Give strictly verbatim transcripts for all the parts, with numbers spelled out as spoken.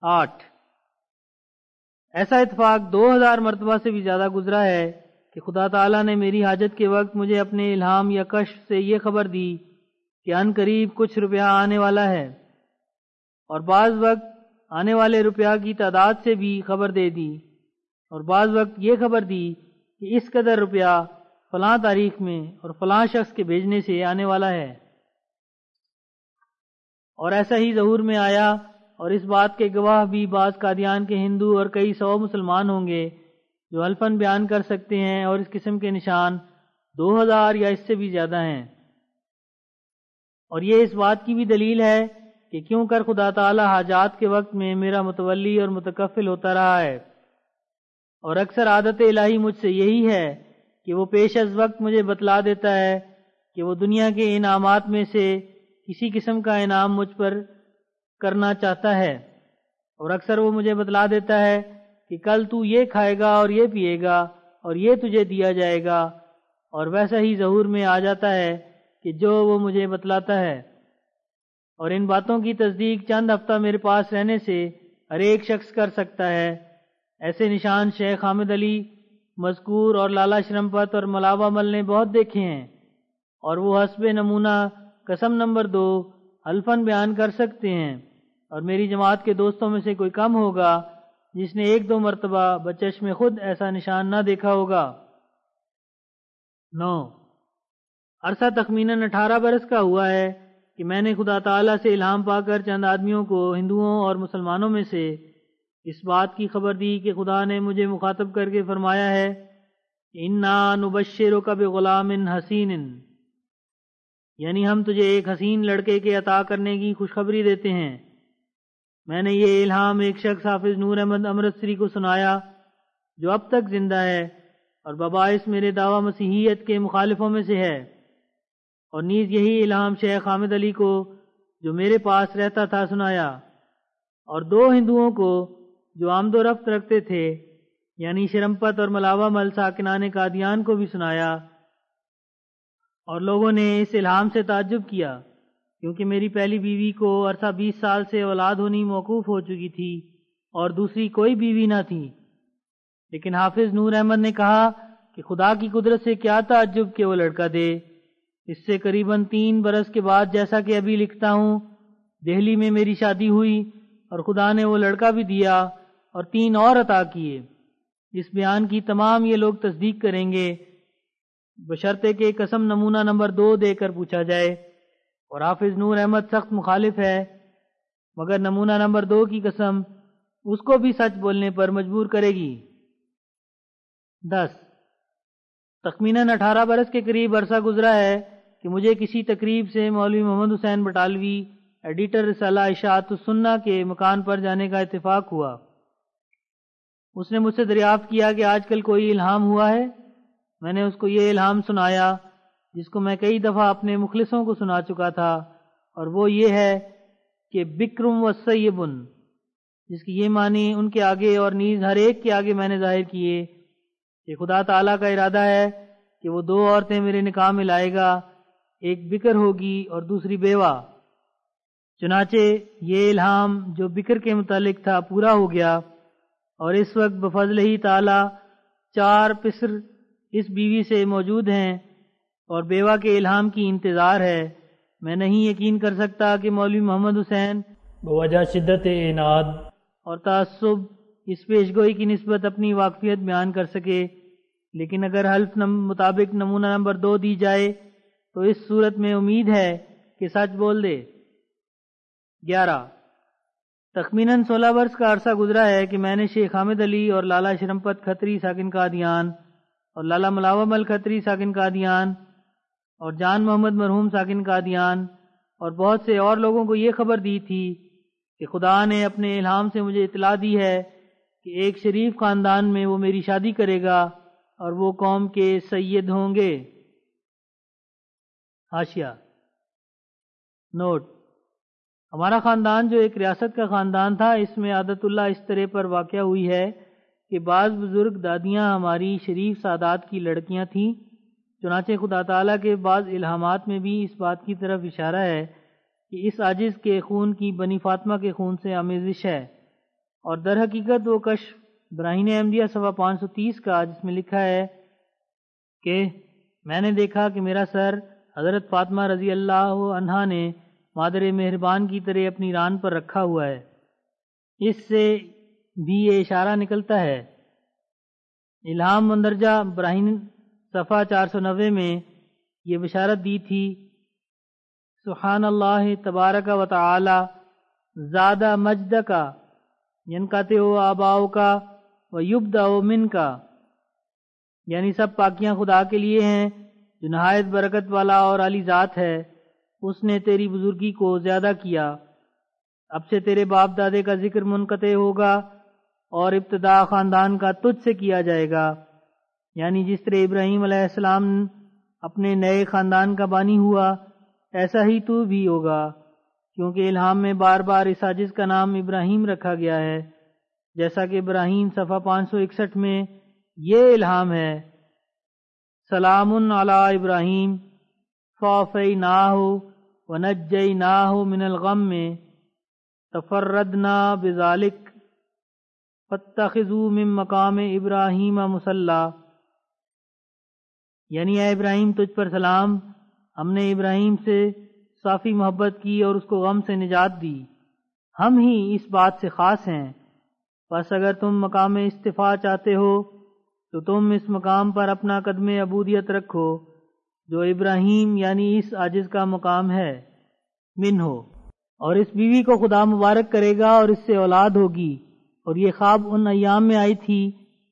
آٹھ، ایسا اتفاق دو ہزار مرتبہ سے بھی زیادہ گزرا ہے کہ خدا تعالیٰ نے میری حاجت کے وقت مجھے اپنے الہام یا کشف سے یہ خبر دی کہ ان قریب کچھ روپیہ آنے والا ہے، اور بعض وقت آنے والے روپیہ کی تعداد سے بھی خبر دے دی، اور بعض وقت یہ خبر دی کہ اس قدر روپیہ فلاں تاریخ میں اور فلاں شخص کے بھیجنے سے آنے والا ہے۔ اور ایسا ہی ظہور میں آیا، اور اس بات کے گواہ بھی بعض قادیان کے ہندو اور کئی سو مسلمان ہوں گے جو حلفاً بیان کر سکتے ہیں، اور اس قسم کے نشان دو ہزار یا اس سے بھی زیادہ ہیں۔ اور یہ اس بات کی بھی دلیل ہے کہ کیوں کر خدا تعالی حاجات کے وقت میں میرا متولی اور متکفل ہوتا رہا ہے، اور اکثر عادت الہی مجھ سے یہی ہے کہ وہ پیش از وقت مجھے بتلا دیتا ہے کہ وہ دنیا کے انعامات میں سے کسی قسم کا انعام مجھ پر کرنا چاہتا ہے، اور اکثر وہ مجھے بتلا دیتا ہے کہ کل تو یہ کھائے گا اور یہ پیے گا اور یہ تجھے دیا جائے گا، اور ویسا ہی ظہور میں آ جاتا ہے کہ جو وہ مجھے بتلاتا ہے۔ اور ان باتوں کی تصدیق چند ہفتہ میرے پاس رہنے سے ہر ایک شخص کر سکتا ہے۔ ایسے نشان شیخ حامد علی مذکور اور لالا شرمپت اور ملاوا مل نے بہت دیکھے ہیں، اور وہ حسب نمونہ قسم نمبر دو حلفاً بیان کر سکتے ہیں، اور میری جماعت کے دوستوں میں سے کوئی کم ہوگا جس نے ایک دو مرتبہ بچشم خود ایسا نشان نہ دیکھا ہوگا۔ نو، عرصہ تخمیناً اٹھارہ برس کا ہوا ہے کہ میں نے خدا تعالیٰ سے الہام پا کر چند آدمیوں کو ہندوؤں اور مسلمانوں میں سے اس بات کی خبر دی کہ خدا نے مجھے مخاطب کر کے فرمایا ہے اِنَّا نُبَشِّرُكَ بِغُلَامٍ حَسِینٍ، یعنی ہم تجھے ایک حسین لڑکے کے عطا کرنے کی خوشخبری دیتے ہیں۔ میں نے یہ الہام ایک شخص حافظ نور احمد امرتسری کو سنایا جو اب تک زندہ ہے اور بباعث میرے دعویٰ مسیحیت کے مخالفوں میں سے ہے، اور نیز یہی الہام شیخ حامد علی کو جو میرے پاس رہتا تھا سنایا، اور دو ہندوؤں کو جو آمد و رفت رکھتے تھے یعنی شرمپت اور ملاوا مل ساکنان قادیان کو بھی سنایا۔ اور لوگوں نے اس الہام سے تعجب کیا کیونکہ میری پہلی بیوی کو عرصہ بیس سال سے اولاد ہونی موقوف ہو چکی تھی اور دوسری کوئی بیوی نہ تھی، لیکن حافظ نور احمد نے کہا کہ خدا کی قدرت سے کیا تعجب کہ وہ لڑکا دے۔ اس سے قریباً تین برس کے بعد جیسا کہ ابھی لکھتا ہوں دہلی میں میری شادی ہوئی، اور خدا نے وہ لڑکا بھی دیا اور تین اور عطا کیے۔ اس بیان کی تمام یہ لوگ تصدیق کریں گے بشرطے کہ قسم نمونہ نمبر دو دے کر پوچھا جائے، اور حافظ نور احمد سخت مخالف ہے، مگر نمونہ نمبر دو کی قسم اس کو بھی سچ بولنے پر مجبور کرے گی۔ دس، تخمیناً اٹھارہ برس کے قریب عرصہ گزرا ہے کہ مجھے کسی تقریب سے مولوی محمد حسین بٹالوی ایڈیٹر رسالہ اشاعت السنہ کے مکان پر جانے کا اتفاق ہوا۔ اس نے مجھ سے دریافت کیا کہ آج کل کوئی الہام ہوا ہے۔ میں نے اس کو یہ الہام سنایا جس کو میں کئی دفعہ اپنے مخلصوں کو سنا چکا تھا، اور وہ یہ ہے کہ بکرم و سیبن، جس کی یہ معنی ان کے آگے اور نیز ہر ایک کے آگے میں نے ظاہر کیے کہ خدا تعالیٰ کا ارادہ ہے کہ وہ دو عورتیں میرے نکاح میں لائے گا، ایک بکر ہوگی اور دوسری بیوہ۔ چنانچہ یہ الہام جو بکر کے متعلق تھا پورا ہو گیا، اور اس وقت بفضل ہی تعالی چار پسر اس بیوی سے موجود ہیں اور بیوہ کے الہام کی انتظار ہے۔ میں نہیں یقین کر سکتا کہ مولوی محمد حسین بوجہ شدت عناد اور تعصب اس پیشگوئی کی نسبت اپنی واقفیت بیان کر سکے، لیکن اگر حلف نم مطابق نمونہ نمبر دو دی جائے تو اس صورت میں امید ہے کہ سچ بول دے۔ گیارہ، تخمیناً سولہ برس کا عرصہ گزرا ہے کہ میں نے شیخ حامد علی اور لالا شرمپت کھتری ساکن قادیان اور لالا ملاوا مل کھتری ساکن قادیان اور جان محمد مرحوم ساکن قادیان اور بہت سے اور لوگوں کو یہ خبر دی تھی کہ خدا نے اپنے الہام سے مجھے اطلاع دی ہے کہ ایک شریف خاندان میں وہ میری شادی کرے گا اور وہ قوم کے سید ہوں گے۔ حاشیہ نوٹ: ہمارا خاندان جو ایک ریاست کا خاندان تھا، اس میں عادت اللہ اس طرح پر واقع ہوئی ہے کہ بعض بزرگ دادیاں ہماری شریف سادات کی لڑکیاں تھیں۔ چنانچہ خدا تعالیٰ کے بعض الہامات میں بھی اس بات کی طرف اشارہ ہے کہ اس عاجز کے خون کی بنی فاطمہ کے خون سے آمیزش ہے، اور در حقیقت وہ کشف براہین احمدیہ صفحہ پانچ سو تیس کا، جس میں لکھا ہے کہ میں نے دیکھا کہ میرا سر حضرت فاطمہ رضی اللہ عنہا نے مادر مہربان کی طرح اپنی ران پر رکھا ہوا ہے۔ اس سے بھی یہ اشارہ نکلتا ہے۔ الہام مندرجہ براہین صفحہ چار سو نوے میں یہ بشارت دی تھی، سبحان اللہ تبارک و تعالی زادہ مجد کا ینقطع آباؤ کا و یبدأ من کا، یعنی سب پاکیاں خدا کے لیے ہیں جو نہایت برکت والا اور عالی ذات ہے۔ اس نے تیری بزرگی کو زیادہ کیا، اب سے تیرے باپ دادے کا ذکر منقطع ہوگا اور ابتدا خاندان کا تجھ سے کیا جائے گا، یعنی جس طرح ابراہیم علیہ السلام اپنے نئے خاندان کا بانی ہوا ایسا ہی تو بھی ہوگا، کیونکہ الہام میں بار بار اس عاجز کا نام ابراہیم رکھا گیا ہے، جیسا کہ ابراہیم صفحہ پانچ سو اکسٹھ میں یہ الہام ہے، سلام علی ابراہیم فوفیناہ ونجیناہ من الغم میں تفردنا بذالک فاتخذوا من مقام ابراہیم مصلی، یعنی اے ابراہیم تجھ پر سلام، ہم نے ابراہیم سے صافی محبت کی اور اس کو غم سے نجات دی، ہم ہی اس بات سے خاص ہیں۔ بس اگر تم مقام استفاء چاہتے ہو تو تم اس مقام پر اپنا قدم عبودیت رکھو جو ابراہیم یعنی اس عاجز کا مقام ہے، من ہو، اور اس بیوی کو خدا مبارک کرے گا اور اس سے اولاد ہوگی۔ اور یہ خواب ان ایام میں آئی تھی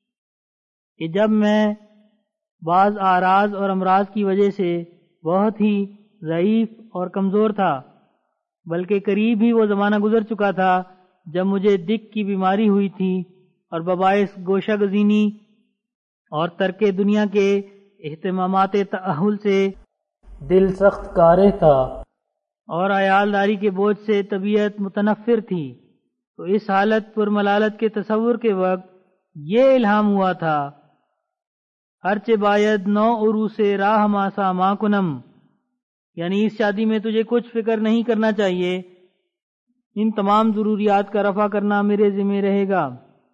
کہ جب میں بعض اعراض اور امراض کی وجہ سے بہت ہی ضعیف اور کمزور تھا، بلکہ قریب ہی وہ زمانہ گزر چکا تھا جب مجھے دک کی بیماری ہوئی تھی اور بباعث گوشہ گزینی اور ترک دنیا کے اہتمامات تأہل سے دل سخت کارہ تھا اور عیالداری کے بوجھ سے طبیعت متنفر تھی، تو اس حالت پر ملالت کے تصور کے وقت یہ الہام ہوا تھا، ہرچہ باید نو عرو سے راہ ماسا ما کنم، یعنی اس شادی میں تجھے کچھ فکر نہیں کرنا چاہیے، ان تمام ضروریات کا رفع کرنا میرے ذمہ رہے گا۔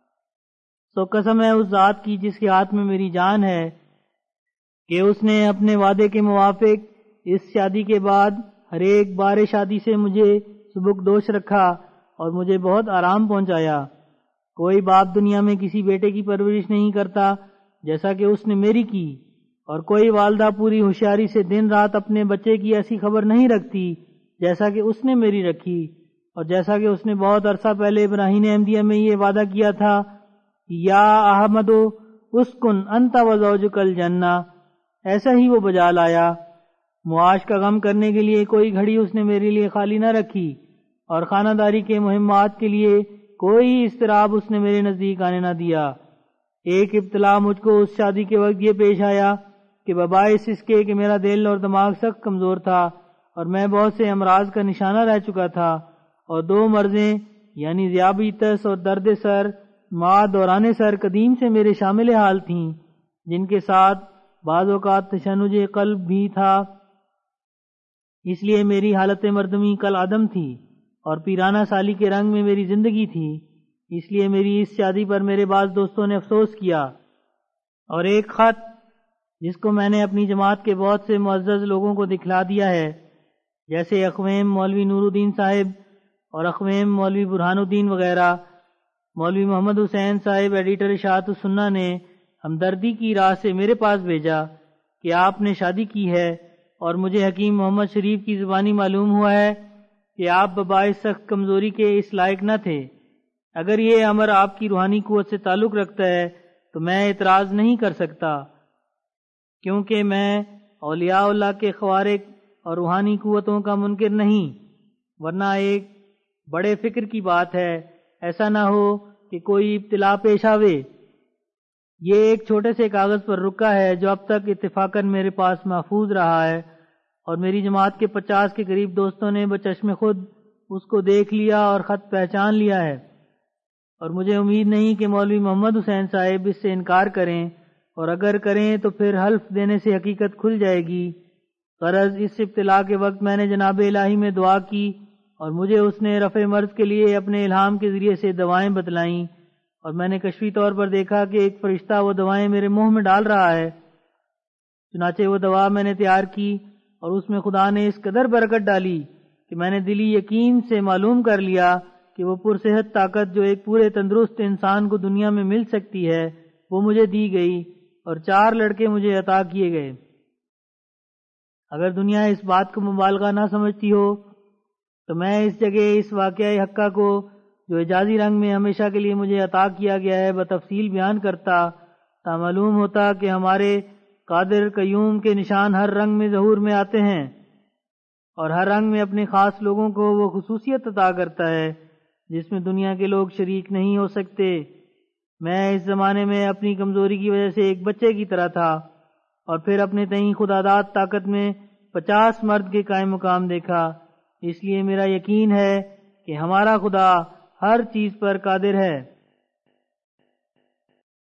سو قسم ہے اس ذات کی جس کے ہاتھ میں میری جان ہے کہ اس نے اپنے وعدے کے موافق اس شادی کے بعد ہر ایک بار شادی سے مجھے سبک دوش رکھا اور مجھے بہت آرام پہنچایا۔ کوئی باپ دنیا میں کسی بیٹے کی پرورش نہیں کرتا جیسا کہ اس نے میری کی، اور کوئی والدہ پوری ہوشیاری سے دن رات اپنے بچے کی ایسی خبر نہیں رکھتی جیسا کہ اس نے میری رکھی، اور جیسا کہ اس نے بہت عرصہ پہلے براہین احمدیہ میں یہ وعدہ کیا تھا، یا احمدو اسکن انت و زوجک الجنہ، ایسا ہی وہ بجا لایا۔ معاش کا غم کرنے کے لیے کوئی گھڑی اس نے میرے لیے خالی نہ رکھی، اور خانہ داری کے مہمات کے لیے کوئی اضطراب اس نے میرے نزدیک آنے نہ دیا۔ ایک ابتلا مجھ کو اس شادی کے وقت یہ پیش آیا کہ بباعث اس کے کہ میرا دل اور دماغ سخت کمزور تھا اور میں بہت سے امراض کا نشانہ رہ چکا تھا، اور دو مرضیں یعنی ذیابیطس اور درد سر ما دوران سر قدیم سے میرے شامل حال تھیں، جن کے ساتھ بعض اوقات تشنج قلب بھی تھا، اس لیے میری حالت مردمی کل عدم تھی اور پیرانہ سالی کے رنگ میں میری زندگی تھی۔ اس لیے میری اس شادی پر میرے بعض دوستوں نے افسوس کیا، اور ایک خط جس کو میں نے اپنی جماعت کے بہت سے معزز لوگوں کو دکھلا دیا ہے، جیسے اخویم مولوی نور الدین صاحب اور اخویم مولوی برہان الدین وغیرہ، مولوی محمد حسین صاحب ایڈیٹر اشاعت السنہ نے ہمدردی کی راہ سے میرے پاس بھیجا کہ آپ نے شادی کی ہے، اور مجھے حکیم محمد شریف کی زبانی معلوم ہوا ہے کہ آپ بباعث سخت کمزوری کے اس لائق نہ تھے۔ اگر یہ امر آپ کی روحانی قوت سے تعلق رکھتا ہے تو میں اعتراض نہیں کر سکتا، کیونکہ میں اولیاء اللہ کے خوارق اور روحانی قوتوں کا منکر نہیں، ورنہ ایک بڑے فکر کی بات ہے، ایسا نہ ہو کہ کوئی ابتلا پیش آوے۔ یہ ایک چھوٹے سے کاغذ پر رکا ہے جو اب تک اتفاقاً میرے پاس محفوظ رہا ہے، اور میری جماعت کے پچاس کے قریب دوستوں نے بچشم خود اس کو دیکھ لیا اور خط پہچان لیا ہے، اور مجھے امید نہیں کہ مولوی محمد حسین صاحب اس سے انکار کریں، اور اگر کریں تو پھر حلف دینے سے حقیقت کھل جائے گی۔ غرض اس ابتلا کے وقت میں نے جناب الہی میں دعا کی اور مجھے اس نے رفع مرض کے لیے اپنے الہام کے ذریعے سے دوائیں بتلائیں، اور میں نے کشفی طور پر دیکھا کہ ایک فرشتہ وہ دوائیں میرے منہ میں ڈال رہا ہے۔ چنانچہ وہ دوا میں نے تیار کی اور اس میں خدا نے اس قدر برکت ڈالی کہ میں نے دلی یقین سے معلوم کر لیا کہ وہ پرصحت طاقت جو ایک پورے تندرست انسان کو دنیا میں مل سکتی ہے وہ مجھے دی گئی، اور چار لڑکے مجھے عطا کیے گئے۔ اگر دنیا اس بات کو مبالغہ نہ سمجھتی ہو تو میں اس جگہ اس واقعہ حقہ کو جو اعجازی رنگ میں ہمیشہ کے لیے مجھے عطا کیا گیا ہے بتفصیل بیان کرتا، تا معلوم ہوتا کہ ہمارے قادر قیوم کے نشان ہر رنگ میں ظہور میں آتے ہیں، اور ہر رنگ میں اپنے خاص لوگوں کو وہ خصوصیت عطا کرتا ہے جس میں دنیا کے لوگ شریک نہیں ہو سکتے۔ میں اس زمانے میں اپنی کمزوری کی وجہ سے ایک بچے کی طرح تھا، اور پھر اپنے تئیں خدا داد طاقت میں پچاس مرد کے قائم مقام دیکھا۔ اس لیے میرا یقین ہے کہ ہمارا خدا ہر چیز پر قادر ہے۔